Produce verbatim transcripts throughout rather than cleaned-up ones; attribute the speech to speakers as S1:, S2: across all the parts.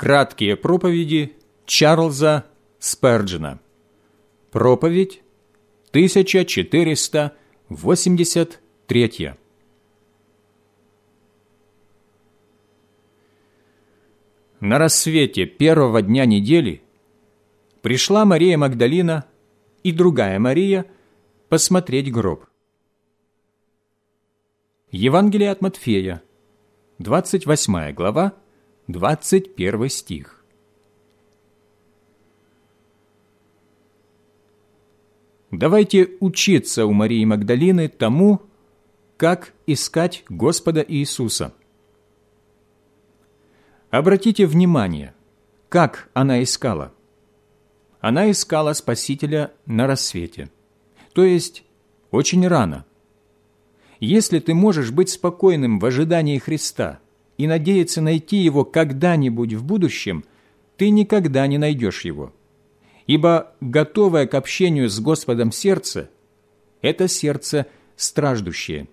S1: Краткие проповеди Чарльза Сперджена. Проповедь тысяча четыреста восемьдесят третья. На рассвете первого дня недели пришла Мария Магдалина и другая Мария посмотреть гроб. Евангелие от Матфея, двадцать восьмая глава, двадцать первый стих. Давайте учиться у Марии Магдалины тому, как искать Господа Иисуса. Обратите внимание, как она искала. Она искала Спасителя на рассвете, то есть очень рано. Если ты можешь быть спокойным в ожидании Христа и надеяться найти Его когда-нибудь в будущем, ты никогда не найдешь Его. Ибо готовое к общению с Господом сердце – это сердце страждущее.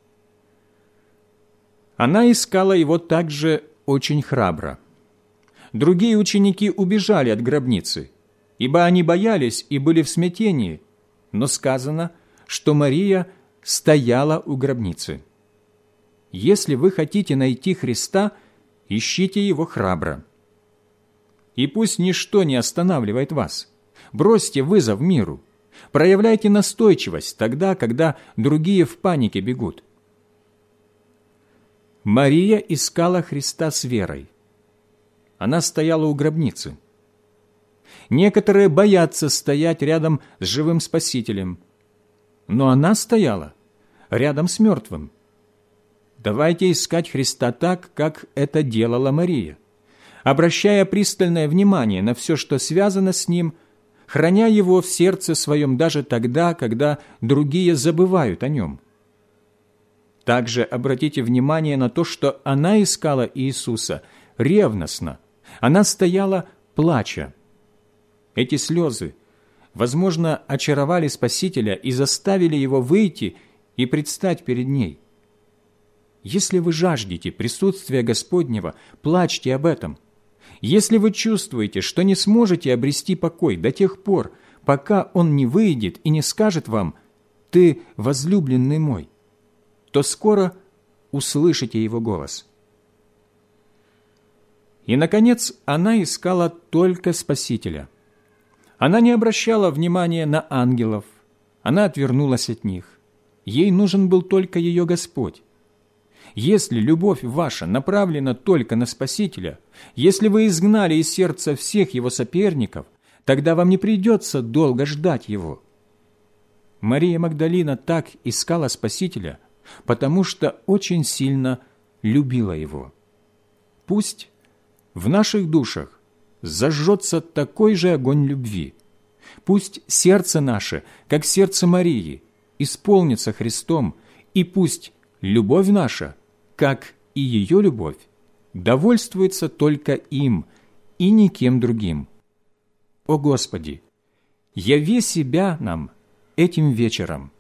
S1: Она искала Его также очень храбро. Другие ученики убежали от гробницы, ибо они боялись и были в смятении, но сказано, что Мария стояла у гробницы. Если вы хотите найти Христа, ищите Его храбро. И пусть ничто не останавливает вас. Бросьте вызов миру. Проявляйте настойчивость тогда, когда другие в панике бегут. Мария искала Христа с верой. Она стояла у гробницы. Некоторые боятся стоять рядом с живым Спасителем, но она стояла рядом с мертвым. Давайте искать Христа так, как это делала Мария, обращая пристальное внимание на все, что связано с Ним, храня Его в сердце своем даже тогда, когда другие забывают о Нем. Также обратите внимание на то, что она искала Иисуса ревностно. Она стояла, плача. Эти слезы, возможно, очаровали Спасителя и заставили Его выйти и предстать перед ней. Если вы жаждете присутствия Господнего, плачьте об этом. Если вы чувствуете, что не сможете обрести покой до тех пор, пока Он не выйдет и не скажет вам «Ты возлюбленный мой», то скоро услышите Его голос. И, наконец, она искала только Спасителя. Она не обращала внимания на ангелов, она отвернулась от них. Ей нужен был только ее Господь. Если любовь ваша направлена только на Спасителя, если вы изгнали из сердца всех Его соперников, тогда вам не придется долго ждать Его. Мария Магдалина так искала Спасителя, потому что очень сильно любила Его. Пусть в наших душах зажжется такой же огонь любви. Пусть сердце наше, как сердце Марии, исполнится Христом, и пусть любовь наша, как и ее любовь, довольствуется только им и никем другим. О Господи, яви себя нам этим вечером.